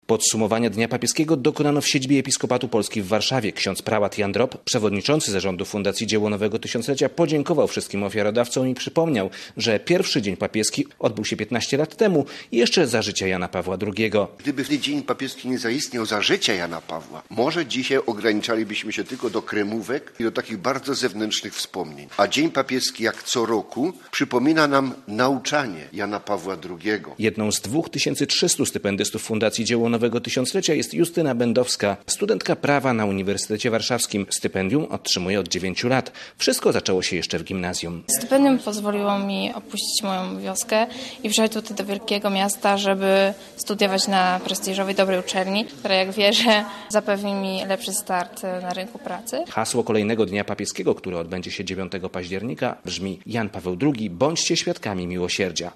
Podsumowania Dnia Papieskiego dokonano w siedzibie Episkopatu Polski w Warszawie. Ksiądz prałat Jan Drop, przewodniczący zarządu Fundacji Dzieło Nowego Tysiąclecia, podziękował wszystkim ofiarodawcom i przypomniał, że pierwszy Dzień Papieski odbył się 15 lat temu i jeszcze za życia Jana Pawła II. Gdyby Dzień Papieski nie zaistniał za życia Jana Pawła, może dzisiaj ograniczalibyśmy się tylko do kremówek i do takich bardzo zewnętrznych wspomnień. A Dzień Papieski, jak co roku, przypomina nam nauczanie Jana Pawła II. Jedną z 2300 stypendystów Fundacji Dzieło Nowego Tysiąclecia jest Justyna Bendowska, studentka prawa na Uniwersytecie Warszawskim. Stypendium otrzymuje od 9 lat. Wszystko zaczęło się jeszcze w gimnazjum. Stypendium pozwoliło mi opuścić moją wioskę i przyjechać tutaj do wielkiego miasta, żeby studiować na prestiżowej, dobrej uczelni, która, jak wierzę, zapewni mi lepszy start na rynku pracy. Hasło kolejnego Dnia Papieskiego, który odbędzie się 9 października, brzmi: Jan Paweł II, bądźcie świadkami miłosierdzia.